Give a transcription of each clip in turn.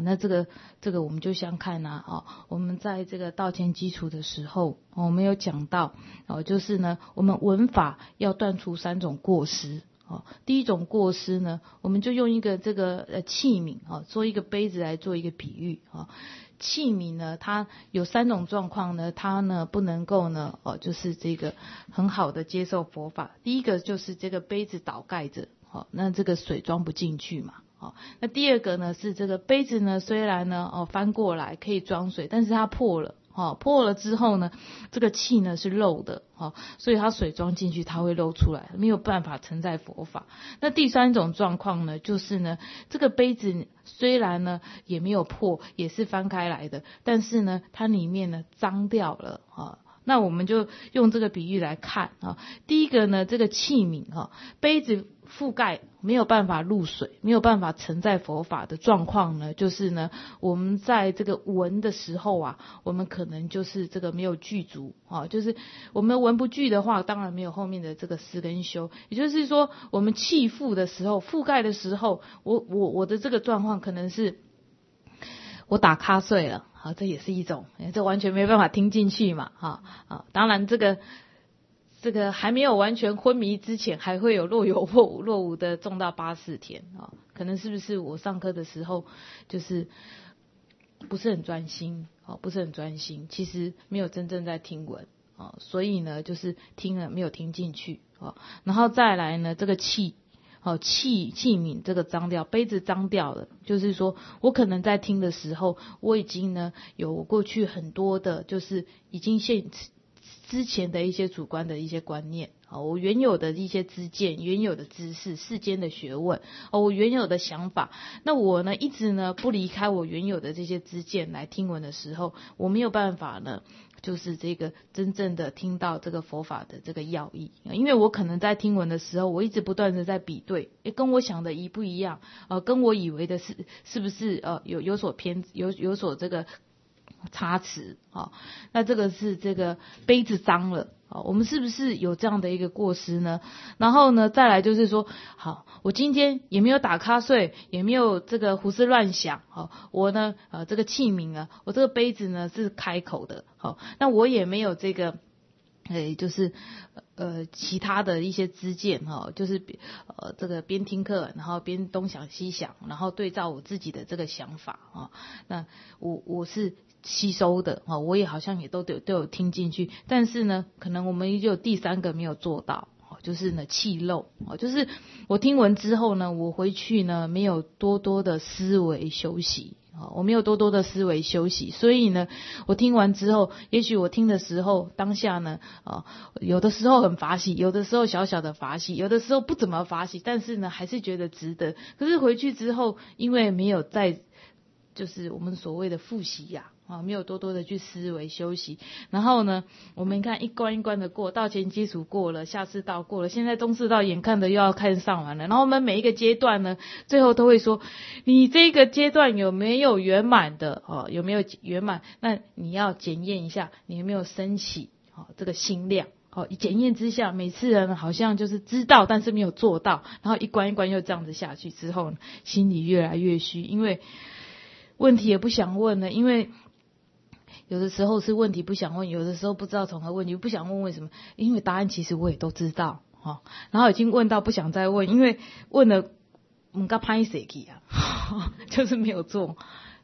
那这个我们就像看我们在这个道前基础的时候，我们有讲到就是呢，我们文法要断除3种过失。第一种过失呢，我们就用一个这个器皿做一个杯子来做一个比喻器皿呢，它有3种状况呢，它呢不能够呢就是这个很好的接受佛法。第一个就是这个杯子倒盖着那这个水装不进去嘛那第二个呢是这个杯子呢虽然呢翻过来可以装水，但是它破了破了之后呢，这个气呢是漏的所以它水装进去它会漏出来，没有办法承载佛法。那第3种状况呢，就是呢这个杯子虽然呢也没有破，也是翻开来的，但是呢它里面呢脏掉了那我们就用这个比喻来看第一个呢，这个器皿杯子覆盖没有办法入水，没有办法承载佛法的状况呢，就是呢我们在这个闻的时候我们可能就是这个没有具足就是我们闻不具的话，当然没有后面的这个思跟修。也就是说，我们气覆的时候，覆盖的时候，我的这个状况可能是我打瞌睡了这也是一种，这完全没办法听进去嘛当然这个还没有完全昏迷之前，还会有若有若无的重到84天可能是不是我上课的时候就是不是很专心不是很专心，其实没有真正在听闻所以呢就是听了没有听进去然后再来呢这个器皿这个脏掉，杯子脏掉了，就是说我可能在听的时候，我已经呢有过去很多的就是已经之前的一些主观的一些观念我原有的一些知见，原有的知识，世间的学问我原有的想法，那我呢一直呢不离开我原有的这些知见来听闻的时候，我没有办法呢就是这个真正的听到这个佛法的这个要义，因为我可能在听闻的时候，我一直不断的在比对跟我想的一不一样跟我以为的是不是有所偏有所这个差池那这个是这个杯子脏了我们是不是有这样的一个过失呢？然后呢再来就是说，好，我今天也没有打瞌睡，也没有这个胡思乱想我呢这个器皿啊，我这个杯子呢是开口的那我也没有这个就是其他的一些知见就是这个边听课然后边东想西想，然后对照我自己的这个想法那我是吸收的我也好像也都有听进去，但是呢可能我们就有第3个没有做到就是呢气漏就是我听闻之后呢，我回去呢没有多的思维休息我没有多的思维休息，所以呢我听完之后，也许我听的时候当下呢有的时候很法喜，有的时候小小的法喜，有的时候不怎么法喜，但是呢还是觉得值得。可是回去之后，因为没有在就是我们所谓的复习没有多的去思维休息，然后呢我们看一关一关的过，道前基础过了，下士道过了，现在中士道眼看的又要看上完了，然后我们每一个阶段呢最后都会说你这个阶段有没有圆满的有没有圆满，那你要检验一下你有没有升起这个心量检验之下，每次人好像就是知道但是没有做到，然后一关一关又这样子下去之后呢，心里越来越虚，因为问题也不想问了，因为有的时候是问题不想问，有的时候不知道从何问，你不想问为什么，因为答案其实我也都知道然后已经问到不想再问，因为问了不知道拍谁去就是没有做，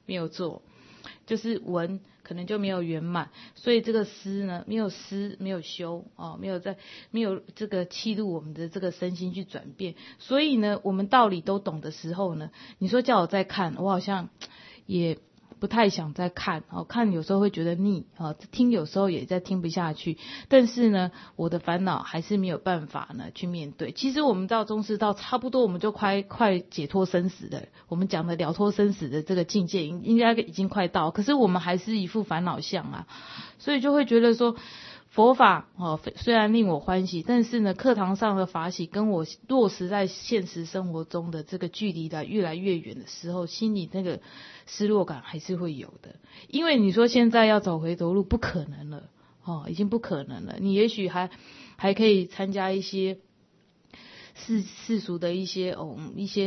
就是闻可能就没有圆满，所以这个思呢没有修没有这个契入我们的这个身心去转变，所以呢我们道理都懂的时候呢，你说叫我再看，我好像也不太想再看看有时候会觉得腻听有时候也在听不下去，但是呢我的烦恼还是没有办法呢去面对。其实我们到中士道差不多我们就快解脱生死的，我们讲的了脱生死的这个境界应该已经快到，可是我们还是一副烦恼相所以就会觉得说佛法虽然令我欢喜，但是呢课堂上的法喜跟我落实在现实生活中的这个距离越来越远的时候，心里那个失落感还是会有的。因为你说现在要走回头路不可能了已经不可能了，你也许还可以参加一些世俗的一些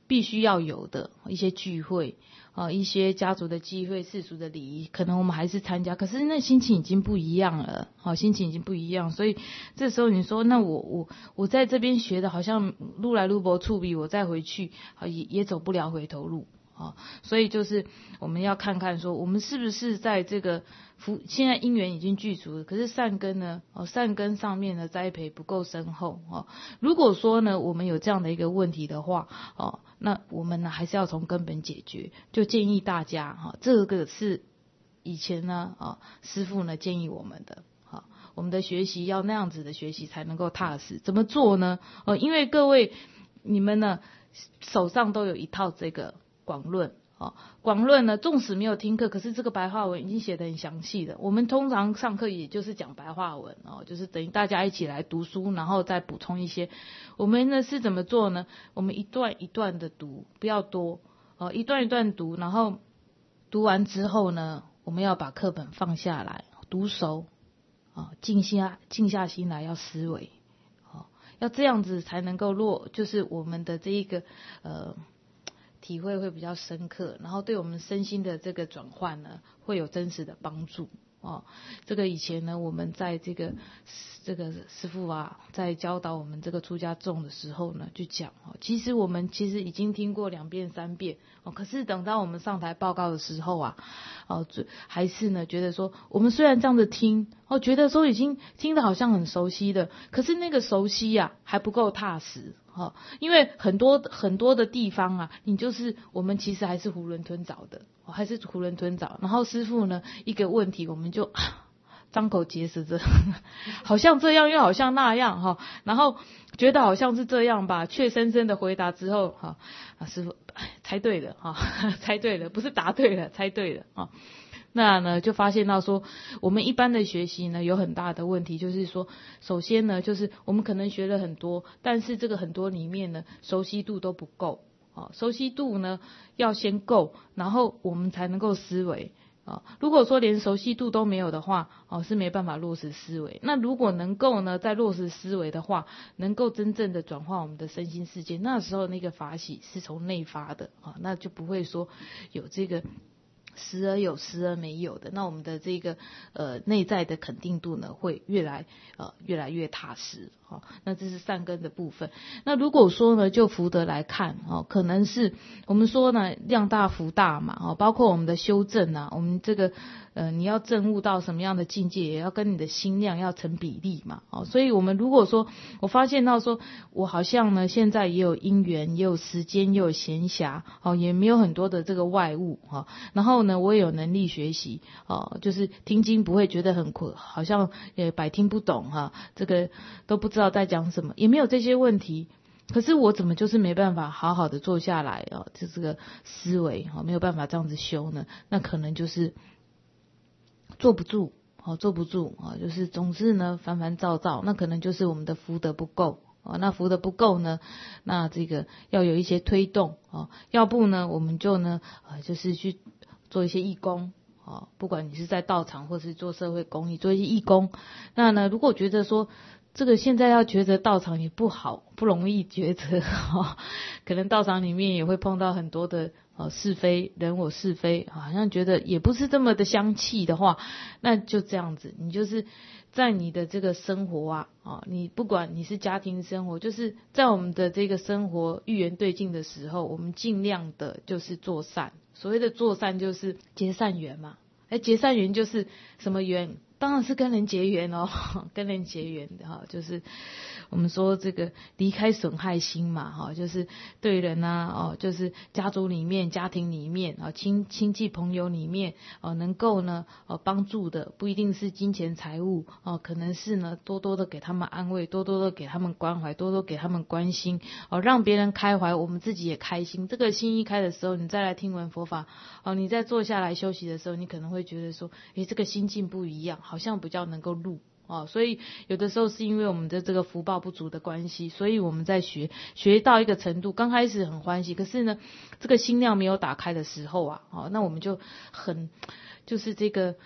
必须要有的一些聚会一些家族的机会、世俗的礼仪，可能我们还是参加，可是那心情已经不一样了，心情已经不一样，所以这时候你说，那我在这边学的好像路来路不触笔，我再回去也走不了回头路所以就是我们要看看说，我们是不是在这个现在因缘已经具足了，可是善根呢善根上面的栽培不够深厚如果说呢我们有这样的一个问题的话那我们呢还是要从根本解决，就建议大家这个是以前呢师父呢建议我们的我们的学习要那样子的学习才能够踏实。怎么做呢因为各位你们呢手上都有一套这个广论广论呢纵使没有听课，可是这个白话文已经写得很详细的，我们通常上课也就是讲白话文就是等于大家一起来读书，然后再补充一些。我们呢是怎么做呢？我们一段一段的读，不要多一段一段读，然后读完之后呢，我们要把课本放下来读熟静下心来要思维要这样子才能够就是我们的这一个体会会比较深刻，然后对我们身心的这个转换呢会有真实的帮助这个以前呢我们在这个师父在教导我们这个出家众的时候呢就讲其实我们已经听过2遍3遍可是等到我们上台报告的时候还是呢觉得说我们虽然这样子听觉得说已经听得好像很熟悉的，可是那个熟悉还不够踏实因为很多的地方你就是我们其实还是囫囵吞枣的然后师父呢一个问题我们就张口结舌着好像这样又好像那样然后觉得好像是这样吧，却深深的回答之后师父猜对了猜对了，不是答对了，猜对了那呢就发现到说我们一般的学习呢有很大的问题，就是说首先呢就是我们可能学了很多，但是这个很多里面呢熟悉度都不够熟悉度呢要先够，然后我们才能够思维如果说连熟悉度都没有的话是没办法落实思维。那如果能够呢在落实思维的话，能够真正的转化我们的身心世界，那时候那个法喜是从内发的那就不会说有这个时而有时而没有的，那我们的这个内在的肯定度呢会越来越踏实那这是善根的部分。那如果说呢就福德来看可能是我们说呢量大福大嘛包括我们的修正我们这个你要证悟到什么样的境界，也要跟你的心量要成比例嘛所以我们如果说我发现到说我好像呢现在也有因缘，也有时间，也有闲暇也没有很多的这个外物然后呢我也有能力学习就是听经不会觉得很苦，好像也百听不懂这个都不知道在讲什么，也没有这些问题，可是我怎么就是没办法好好的坐下来就这个思维没有办法这样子修呢？那可能就是坐不住就是总是呢烦烦躁躁，那可能就是我们的福德不够那福德不够呢，那这个要有一些推动要不呢我们就呢就是去做一些义工不管你是在道场或是做社会公益，做一些义工。那呢如果觉得说这个现在要抉择道场也不容易抉择可能道场里面也会碰到很多的是非人我是非，好像觉得也不是这么的相契的话，那就这样子，你就是在你的这个生活你不管你是家庭生活，就是在我们的这个生活遇缘对境的时候，我们尽量的就是做善。所谓的做善就是结善缘嘛，结善缘就是什么缘？当然是跟人结缘跟人结缘的就是我们说这个离开损害心嘛就是对人就是家族里面、家庭里面亲戚朋友里面能够呢帮助的，不一定是金钱财物可能是呢多多的给他们安慰，多多的给他们关怀，多多给他们关心让别人开怀，我们自己也开心。这个心一开的时候，你再来听闻佛法你再坐下来休息的时候，你可能会觉得说这个心境不一样，好像比较能够入所以有的时候是因为我们的这个福报不足的关系，所以我们在学到一个程度，刚开始很欢喜，可是呢这个心量没有打开的时候那我们就是这个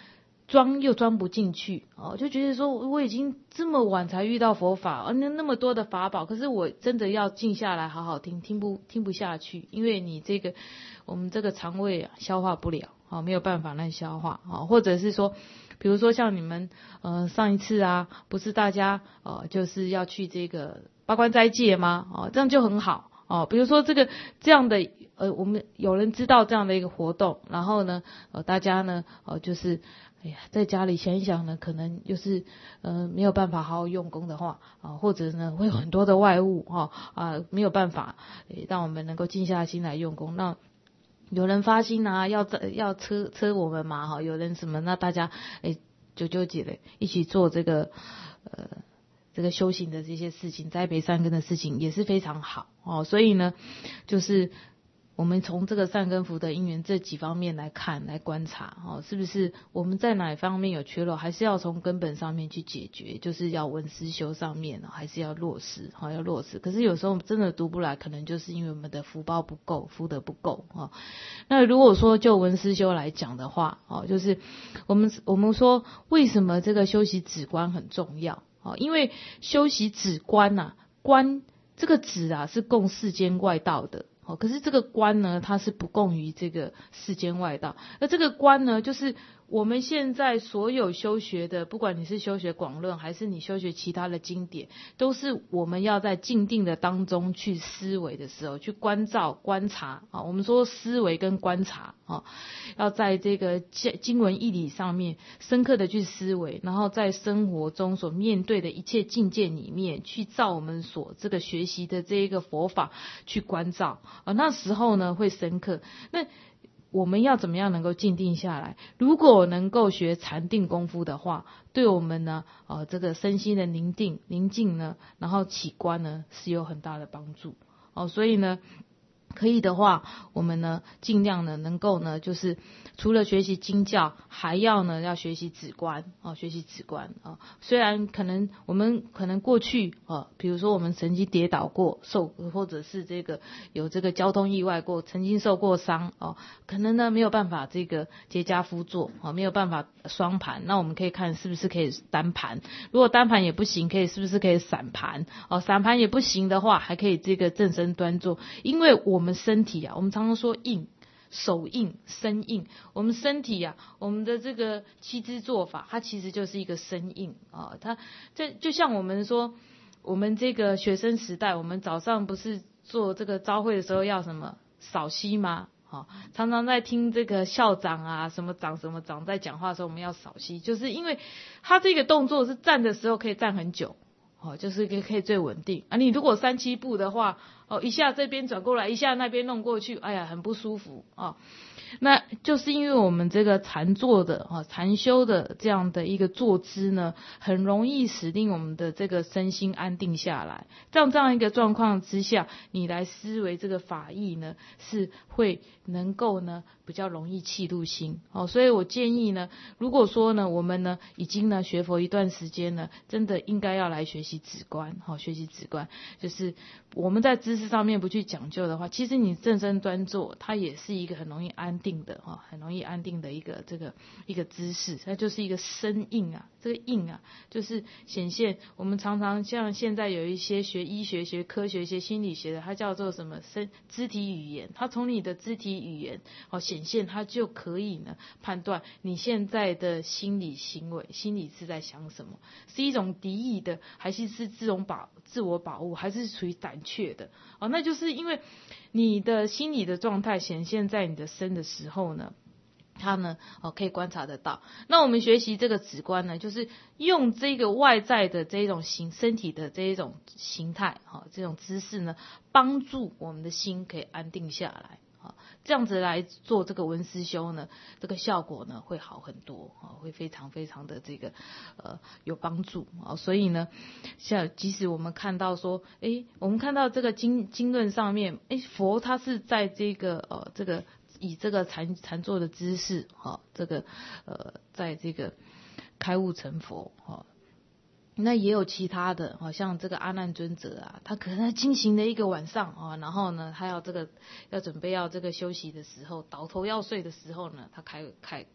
装又装不进去就觉得说我已经这么晚才遇到佛法那么多的法宝，可是我真的要静下来好好听不下去，因为你我们这个肠胃消化不了没有办法来消化或者是说比如说像你们上一次不是大家就是要去这个八关斋戒吗这样就很好比如说这样的我们有人知道这样的一个活动，然后呢大家呢就是在家里想一想呢，可能就是没有办法好好用功的话或者呢会有很多的外物没有办法让我们能够静下心来用功。那有人发心要车我们嘛有人什么，那大家纠结的一起做这个修行的这些事情，栽培善根的事情也是非常好所以呢就是我们从这个善根福德因缘这几方面来看来观察是不是我们在哪一方面有缺漏，还是要从根本上面去解决，就是要闻思修上面还是要落实要落实。可是有时候真的读不来，可能就是因为我们的福报不够，福德不够那如果说就闻思修来讲的话就是我们说为什么这个修习止观很重要因为修习止观观这个止是供世间外道的可是这个观呢，它是不供于这个世间外道。而这个观呢，就是我们现在所有修学的，不管你是修学广论还是你修学其他的经典，都是我们要在静定的当中去思维的时候，去关照观察我们说思维跟观察要在这个经文义理上面深刻的去思维，然后在生活中所面对的一切境界里面，去照我们所这个学习的这一个佛法去关照那时候呢会深刻。那我们要怎么样能够静定下来？如果能够学禅定功夫的话，对我们呢这个身心的宁静呢，然后起观呢是有很大的帮助所以呢可以的话，我们呢尽量呢能够呢就是除了学习经教，还要呢要学习止观学习止观虽然我们可能过去比如说我们曾经跌倒过或者是有这个交通意外过，曾经受过伤可能呢没有办法这个结跏趺坐没有办法双盘，那我们可以看是不是可以单盘，如果单盘也不行，是不是可以散盘散盘也不行的话，还可以这个正身端坐。因为我们身体我们常常说硬手硬身硬，我们身体我们的这个七支做法，它其实就是一个身硬它就像我们说我们这个学生时代，我们早上不是做这个朝会的时候要什么扫息吗常常在听这个校长什么长在讲话的时候，我们要扫息，就是因为他这个动作是站的时候可以站很久就是可以最稳定你如果3、7步的话一下这边转过来，一下那边弄过去，哎呀很不舒服那就是因为我们这个禅坐的禅修的这样的一个坐姿呢，很容易使令我们的这个身心安定下来。这样一个状况之下，你来思维这个法义呢，是会能够呢比较容易契入心所以我建议呢，如果说呢我们呢已经呢学佛一段时间呢，真的应该要来学习止观学习止观，就是我们在知识上面不去讲究的话，其实你正身端坐，它也是一个很容易安定的很容易安定的一个姿势，它就是一个身硬这个硬就是显现我们常常像现在有一些学医学、学科学、学心理学的，它叫做什么肢体语言，它从你的肢体语言显现，它就可以呢判断你现在的心理行为，心理是在想什么，是一种敌意的，还是自我保护，还是属于胆怯的那就是因为你的心理的状态显现在你的身的时候呢，它呢可以观察得到。那我们学习这个止观呢，就是用这个外在的这种身体的这一种形态这种姿势呢，帮助我们的心可以安定下来这样子来做这个闻思修呢，这个效果呢会好很多会非常非常的这个有帮助所以呢，像即使我们看到说我们看到这个经论上面佛他是在这个以这个禅坐的姿势在这个开悟成佛那也有其他的像这个阿难尊者他可能进行了一个晚上然后呢他要准备要这个休息的时候，倒头要睡的时候呢，他开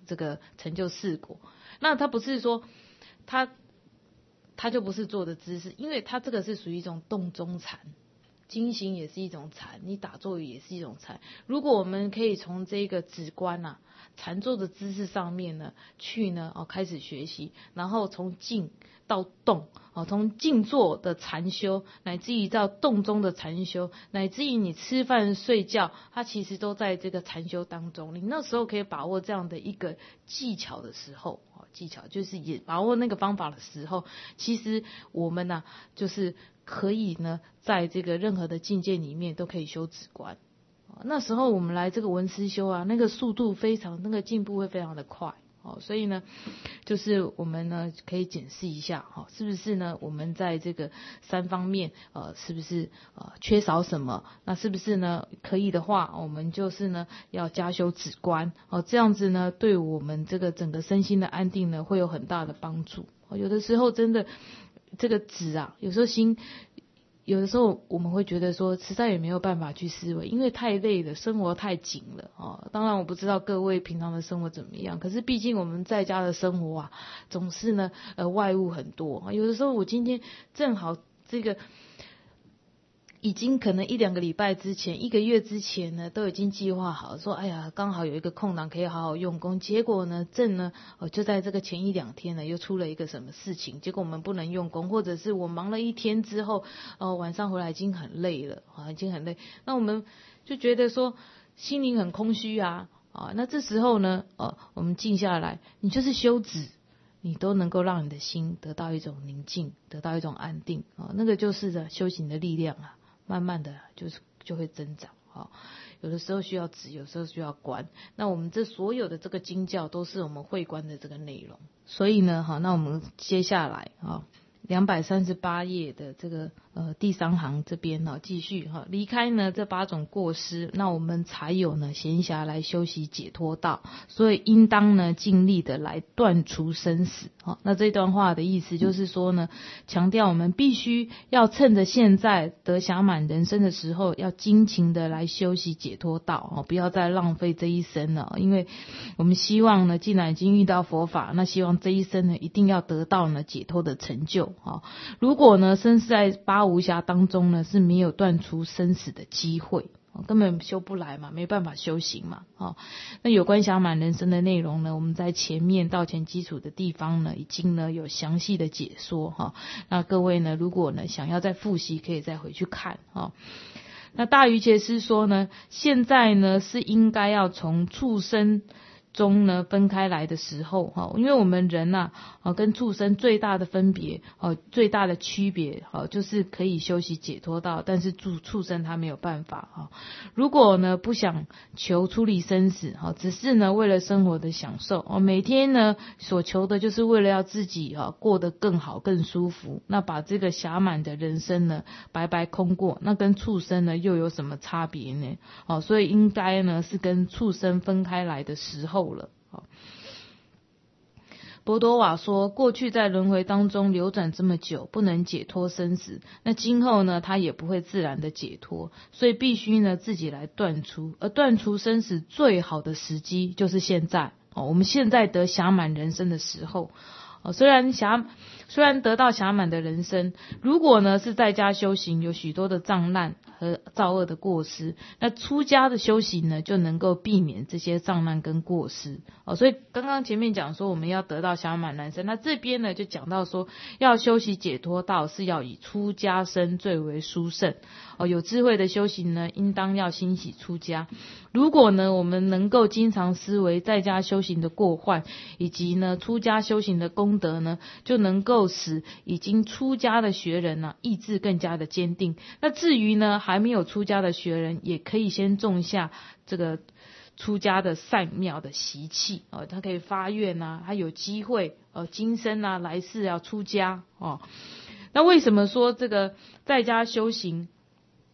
这个成就4果。那他不是说他就不是坐的姿势，因为他这个是属于一种动中禅，经行也是一种禅，你打坐也是一种禅。如果我们可以从这个止观啊禅坐的姿势上面呢去呢开始学习，然后从静到动，从静坐的禅修，乃至于到动中的禅修，乃至于你吃饭睡觉，它其实都在这个禅修当中。你那时候可以把握这样的一个技巧的时候，技巧就是也把握那个方法的时候，其实我们呢就是可以呢在这个任何的境界里面都可以修止观。那时候我们来这个文思修啊，那个速度非常，那个进步会非常的快。所以呢就是我们呢可以检视一下是不是呢我们在这个3方面是不是缺少什么，那是不是呢可以的话我们就是呢要加修止观这样子呢对我们这个整个身心的安定呢会有很大的帮助。有的时候真的这个止啊，有的时候我们会觉得说实在也没有办法去思维，因为太累了，生活太紧了当然我不知道各位平常的生活怎么样，可是毕竟我们在家的生活啊总是呢外物很多。有的时候我今天正好这个已经可能1-2个礼拜之前1个月之前呢都已经计划好说哎呀刚好有一个空档可以好好用功，结果呢就在这个前1-2天呢又出了一个什么事情，结果我们不能用功，或者是我忙了一天之后晚上回来已经很累了已经很累，那我们就觉得说心灵很空虚啊那这时候呢我们静下来，你就是修止，你都能够让你的心得到一种宁静，得到一种安定那个就是修行的力量啊，慢慢的就会增长有的时候需要止，有时候需要观。那我们这所有的这个经教都是我们会观的这个内容。所以呢那我们接下来238页的这个第3行这边继续离开呢这8种过失，那我们才有呢闲暇来修习解脱道，所以应当呢尽力的来断除生死那这段话的意思就是说呢，强调我们必须要趁着现在得暇满人生的时候，要精勤的来修习解脱道不要再浪费这一生了，因为我们希望呢既然已经遇到佛法，那希望这一生呢一定要得到呢解脱的成就如果呢生在八无暇当中呢是没有断除生死的机会根本修不来嘛，没办法修行嘛那有关暇满人生的内容呢，我们在前面道前基础的地方呢已经呢有详细的解说那各位呢如果呢想要再复习，可以再回去看那大瑜伽师说呢，现在呢是应该要从畜生中呢分开来的时候因为我们人跟畜生最大的分别最大的区别就是可以修习解脱道，但是畜生他没有办法如果呢不想求出离生死只是呢为了生活的享受每天呢所求的就是为了要自己过得更好更舒服，那把这个暇满的人生呢白白空过，那跟畜生呢又有什么差别呢所以应该呢是跟畜生分开来的时候了博朵瓦说，过去在轮回当中流转这么久，不能解脱生死，那今后呢他也不会自然的解脱，所以必须呢自己来断除，而断除生死最好的时机就是现在我们现在得暇满人生的时候虽然得到暇满的人生，如果呢是在家修行，有许多的障难和造恶的过失，那出家的修行呢就能够避免这些障难跟过失所以刚刚前面讲说我们要得到暇满人生，那这边呢就讲到说要修习解脱道是要以出家身最为殊胜有智慧的修行呢应当要欣喜出家。如果呢我们能够经常思维在家修行的过患，以及呢出家修行的功德呢，就能够使已经出家的学人意志更加的坚定。那至于呢还没有出家的学人，也可以先种下这个出家的善妙的习气他可以发愿他有机会今生来世要出家那为什么说这个在家修行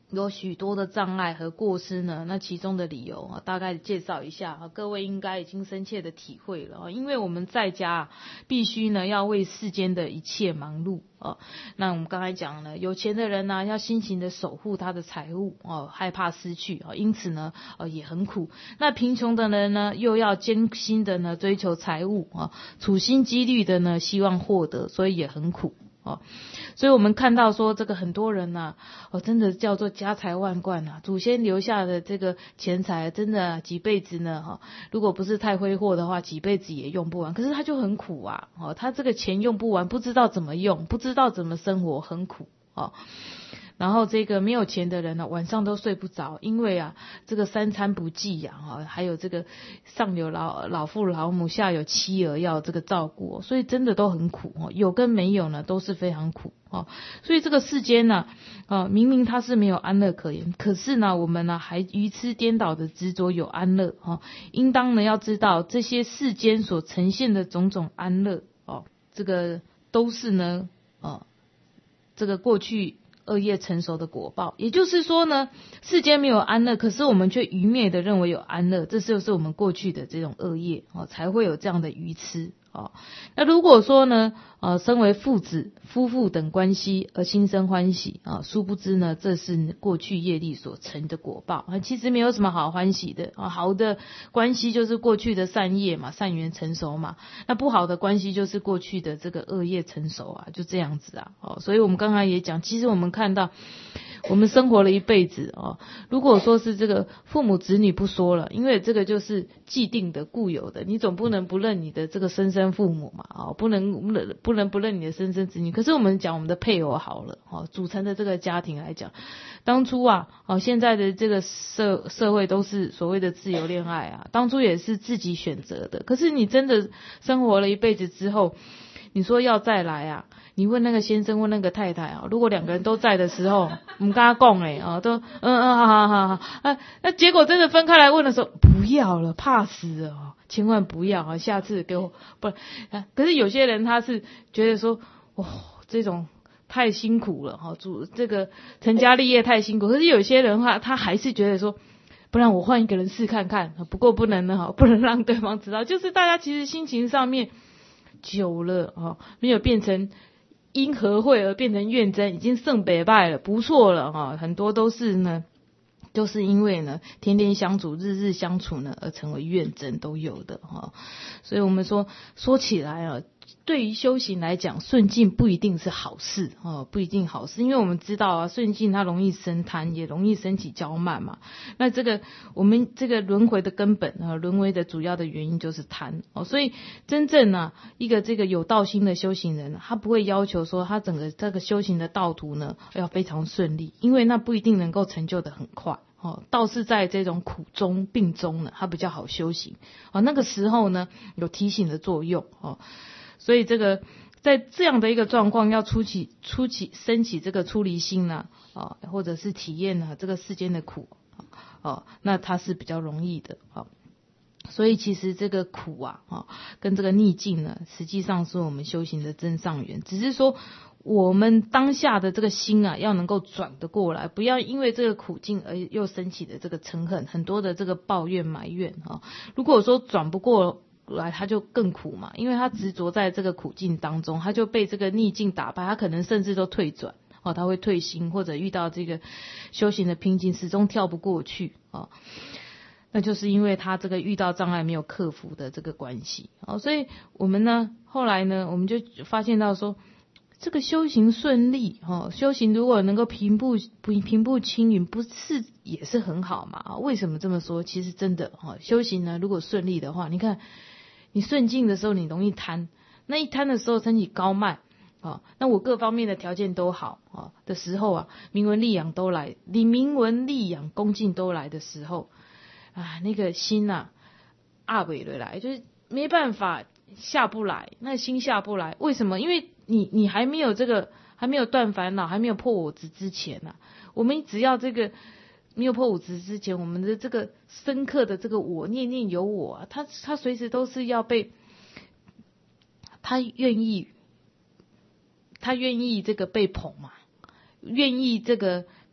有许多的障碍和过失呢，那其中的理由大概介绍一下，各位应该已经深切的体会了。因为我们在家必须呢要为世间的一切忙碌那我们刚才讲了，有钱的人呢要辛勤的守护他的财物害怕失去因此呢也很苦。那贫穷的人呢又要艰辛的呢追求财物处心积虑的呢希望获得，所以也很苦。所以我们看到说这个很多人真的叫做家财万贯祖先留下的这个钱财真的几辈子呢如果不是太挥霍的话，几辈子也用不完，可是他就很苦他这个钱用不完，不知道怎么用，不知道怎么生活，很苦然后这个没有钱的人呢，晚上都睡不着，因为这个三餐不继养还有这个上有老父老母，下有妻儿要这个照顾所以真的都很苦有跟没有呢都是非常苦所以这个世间呢明明它是没有安乐可言，可是呢我们呢还愚痴颠倒的执着有安乐应当呢要知道这些世间所呈现的种种安乐这个都是呢这个过去恶业成熟的果报。也就是说呢，世间没有安乐，可是我们却愚昧的认为有安乐，这就是我们过去的这种恶业才会有这样的愚痴那如果说呢身为父子夫妇等关系而心生欢喜殊不知呢这是过去业力所成的果报其实没有什么好欢喜的好的关系就是过去的善业嘛，善缘成熟嘛，那不好的关系就是过去的这个恶业成熟就这样子所以我们刚才也讲，其实我们看到我们生活了一辈子如果说是这个父母子女不说了，因为这个就是既定的固有的，你总不能不认你的这个生身父母嘛不能不认你的生身子女。可是我们讲我们的配偶好了组成的这个家庭来讲，当初现在的这个社会都是所谓的自由恋爱当初也是自己选择的，可是你真的生活了一辈子之后，你说要再来你问那个先生问那个太太如果两个人都在的时候，我们跟他讲都好那结果真的分开来问的时候，不要了，怕死了千万不要下次给我不可是有些人他是觉得说这种太辛苦了这个成家立业太辛苦，可是有些人他还是觉得说不然我换一个人试看看，不过不能让对方知道，就是大家其实心情上面久了没有变成因和会而变成怨憎，已经胜北败了，不错了很多都是呢就是因为呢天天相处日日相处呢而成为怨憎都有的所以我们说起来对于修行来讲，顺境不一定是好事不一定好事，因为我们知道顺境它容易生贪，也容易升起骄慢嘛。那这个我们这个轮回的根本轮回的主要的原因就是贪所以真正一个这个有道心的修行人，他不会要求说他整个这个修行的道途呢要非常顺利，因为那不一定能够成就的很快倒是在这种苦中病中呢，它比较好修行那个时候呢有提醒的作用所以这个在这样的一个状况，要升起这个出离心呢或者是体验这个世间的苦那它是比较容易的所以其实这个苦跟这个逆境呢，实际上是我们修行的真上缘，只是说我们当下的这个心要能够转得过来，不要因为这个苦境而又升起的这个嗔恨，很多的这个抱怨埋怨如果说转不过来，他就更苦嘛，因为他执着在这个苦境当中，他就被这个逆境打败，他可能甚至都退转他会退心，或者遇到这个修行的瓶颈始终跳不过去那就是因为他这个遇到障碍没有克服的这个关系所以我们呢后来呢我们就发现到说，这个修行顺利修行如果能够平步青云，不是也是很好嘛为什么这么说？其实真的修行呢如果顺利的话，你看你顺境的时候你容易贪，那一贪的时候身体高慢那我各方面的条件都好的时候名闻利养都来，你名闻利养恭敬都来的时候那个心尾了来，就是没办法下不来，那心下不来。为什么？因为你还没有这个，还没有断烦恼，还没有破我执之前我们只要这个没有破我执之前，我们的这个深刻的这个我念念有我他随时都是要被他愿意这个被捧嘛，愿意这个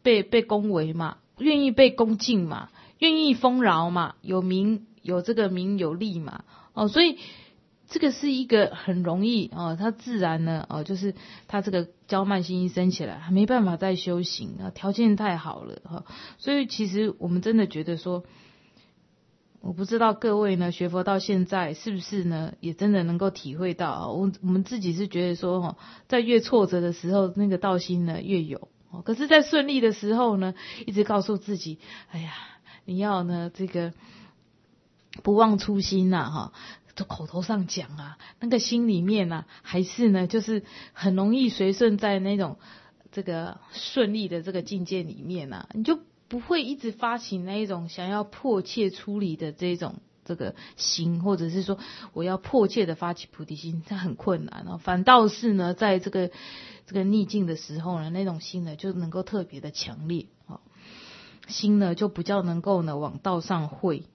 被恭维嘛，愿意被恭敬嘛，愿意丰饶嘛，有名有这个名有利嘛，所以这个是一个很容易他自然呢就是他这个骄慢心一升起来，没办法再修行条件太好了所以其实我们真的觉得说，我不知道各位呢学佛到现在是不是呢也真的能够体会到我们自己是觉得说在越挫折的时候那个道心呢越有可是在顺利的时候呢一直告诉自己，哎呀你要呢这个不忘初心口头上讲那个心里面还是呢就是很容易随顺在那种这个顺利的这个境界里面你就不会一直发起那一种想要迫切出离的这种这个心，或者是说我要迫切的发起菩提心，它很困难反倒是呢在这个逆境的时候呢，那种心呢就能够特别的强烈心呢就比较能够呢往道上会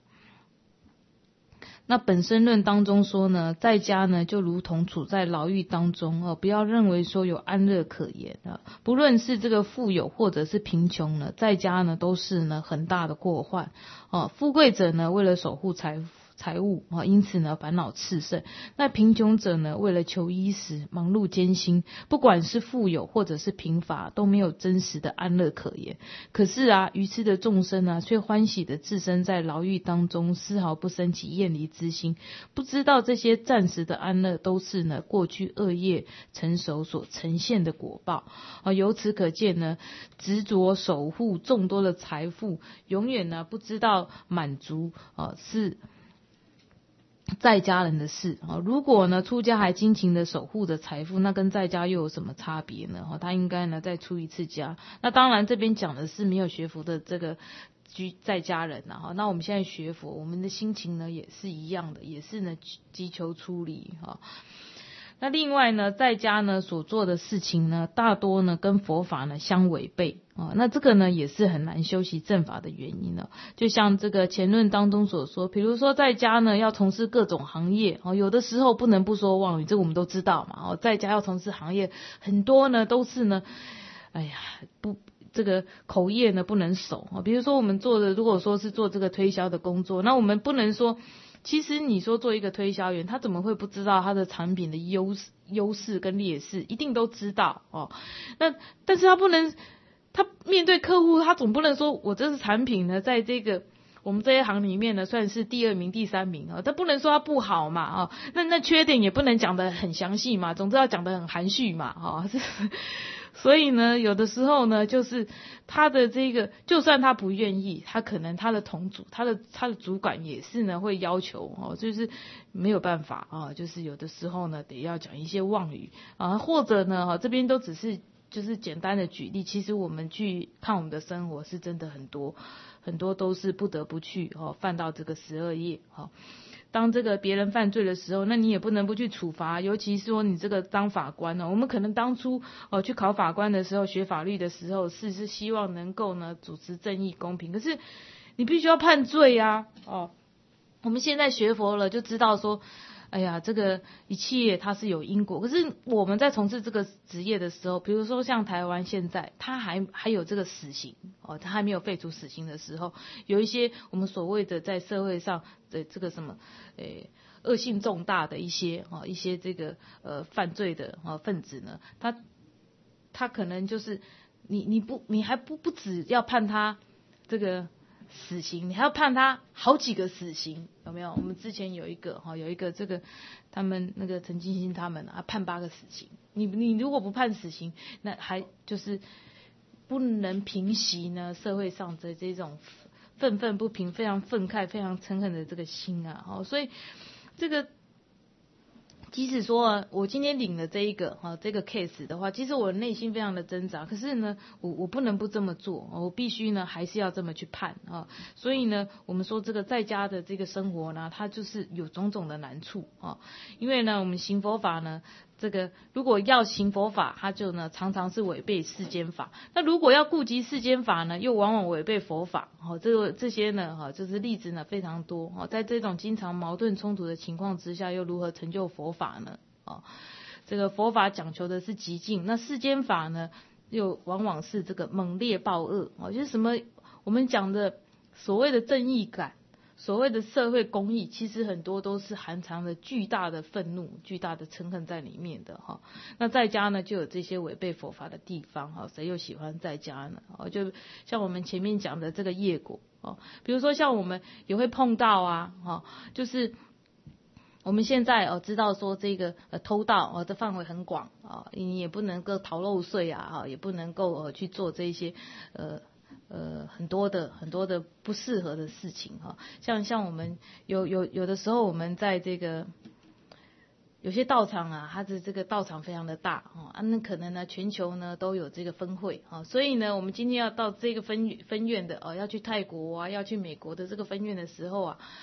那本身论当中说呢，在家呢就如同处在牢狱当中不要认为说有安乐可言不论是这个富有或者是贫穷呢，在家呢都是呢很大的过患富贵者呢为了守护财物因此呢烦恼炽盛。那贫穷者呢为了求衣食忙碌艰辛，不管是富有或者是贫乏都没有真实的安乐可言。可是愚痴的众生却欢喜的置身在牢狱当中，丝毫不生起厌离之心，不知道这些暂时的安乐都是呢过去恶业成熟所呈现的果报由此可见呢，执着守护众多的财富，永远呢不知道满足是在家人的事如果呢出家还精勤的守护着财富，那跟在家又有什么差别呢他应该呢再出一次家。那当然这边讲的是没有学佛的这个在家人那我们现在学佛，我们的心情呢也是一样的，也是呢急求出离那另外呢，在家呢所做的事情呢，大多呢跟佛法呢相违背那这个呢也是很难修习正法的原因就像这个前论当中所说，比如说在家呢要从事各种行业有的时候不能不说妄语，这个我们都知道嘛在家要从事行业，很多呢都是呢这个口业呢不能守比如说我们做的，如果说是做这个推销的工作，那我们不能说，其实你说做一个推销员，他怎么会不知道他的产品的优势跟劣势，一定都知道那但是他不能，他面对客户，他总不能说我这是产品呢在这个我们这一行里面呢算是第2名第3名他不能说他不好嘛那缺点也不能讲得很详细嘛，总之要讲得很含蓄嘛所以呢有的时候呢就是他的这个，就算他不愿意，他可能他的同组他的主管也是呢会要求就是没有办法就是有的时候呢得要讲一些妄语或者呢这边都只是就是简单的举例，其实我们去看我们的生活是真的很多都是不得不去犯到这个12业当这个别人犯罪的时候，那你也不能不去处罚，尤其是说你这个当法官我们可能当初去考法官的时候，学法律的时候是希望能够呢主持正义公平，可是你必须要判罪我们现在学佛了就知道说，哎呀，这个一切它是有因果。可是我们在从事这个职业的时候，比如说像台湾现在，它还有这个死刑它还没有废除死刑的时候，有一些我们所谓的在社会上的这个什么恶性重大的一些这个犯罪的分子呢，他可能就是你还不止要判他这个死刑，你还要判他好几个死刑，有没有？我们之前有一个这个他们那个陈金星他们判8个死刑，你如果不判死刑，那还就是不能平息呢社会上的这种愤愤不平、非常愤慨、非常憎恨的这个心所以这个即使说我今天领了这个 case 的话，其实我内心非常的挣扎，可是呢我不能不这么做，我必须呢还是要这么去判所以呢我们说这个在家的这个生活呢，它就是有种种的难处因为呢我们行佛法呢，这个如果要行佛法，它就呢常常是违背世间法，那如果要顾及世间法呢，又往往违背佛法这些呢就是例子呢非常多在这种经常矛盾冲突的情况之下，又如何成就佛法呢这个佛法讲求的是极静，那世间法呢又往往是这个猛烈暴恶就是什么我们讲的所谓的正义感，所谓的社会公义，其实很多都是含藏着巨大的愤怒、巨大的嗔恨在里面的那在家呢，就有这些违背佛法的地方谁又喜欢在家呢就像我们前面讲的这个业果比如说像我们也会碰到就是我们现在知道说这个偷盗这范围很广你也不能够逃漏税也不能够去做这些很多的不适合的事情像我们有的时候我们在这个有些道场它的这个道场非常的大那可能呢全球呢都有这个分会所以呢我们今天要到这个分院的要去泰国要去美国的这个分院的时候